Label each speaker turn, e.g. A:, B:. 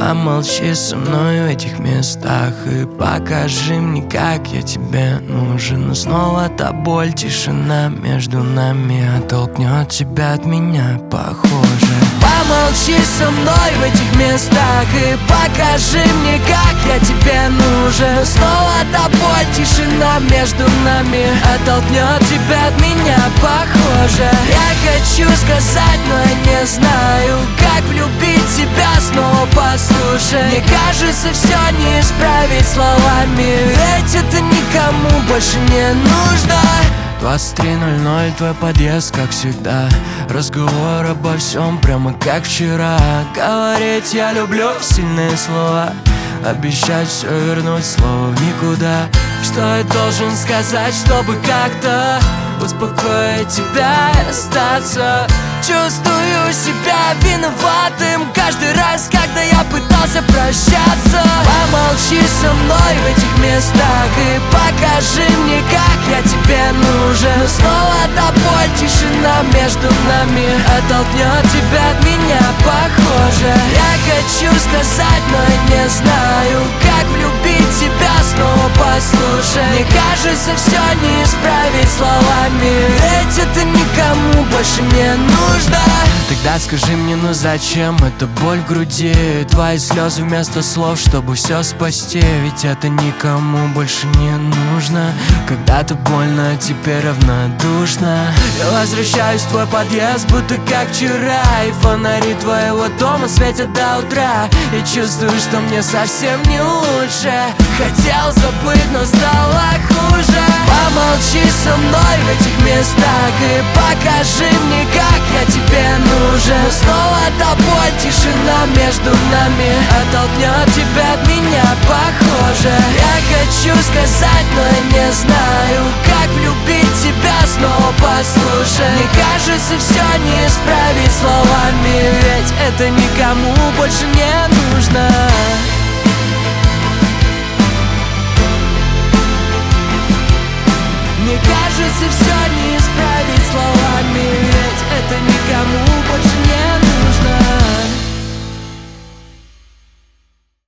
A: Помолчи со мной в этих местах и покажи мне, как я тебе нужен. Но снова та боль, тишина между нами оттолкнет тебя от меня, похоже. Помолчи со мной в этих местах и покажи мне, как я тебе нужен. Но снова та боль, тишина между нами оттолкнет тебя от меня, похоже. Я хочу сказать, но я не знаю, как влюбить тебя снова, послушай. Мне кажется, все не исправить словами, ведь это никому больше не нужно. 23:00, твой подъезд, как всегда. Разговор обо всем, прямо как вчера. Говорить я люблю сильные слова, обещать все вернуть слово в никуда. Что я должен сказать, чтобы как-то успокоить тебя и остаться? Чувствую себя виноватым каждый раз, когда я пытался прощаться. Помолчи со мной в этих местах и покажи мне, как я тебе нужен. Но снова та боль, тишина между нами оттолкнет тебя от меня, похоже. Я хочу сказать, но я не знаю, как влюбить тебя снова, послушай. Мне кажется, все не исправить словами, ведь это никому больше не нужно. Тогда скажи мне, ну зачем эта боль в груди? Твои слезы вместо слов, чтобы все спасти. Ведь это никому больше не нужно. Когда-то больно, теперь равнодушно. Я возвращаюсь в твой подъезд, будто как вчера. И фонари твоего дома светят до утра. И чувствую, что мне совсем не лучше. Хотел забыть, но стало хуже. Помолчи со мной в этих местах и покажи мне, как я тебе нужен. Снова та боль, тишина между нами оттолкнет тебя от меня, похоже. Я хочу сказать, но я не знаю, как влюбить тебя снова, послушай. Мне кажется, все не исправить словами, ведь это никому больше не нужно.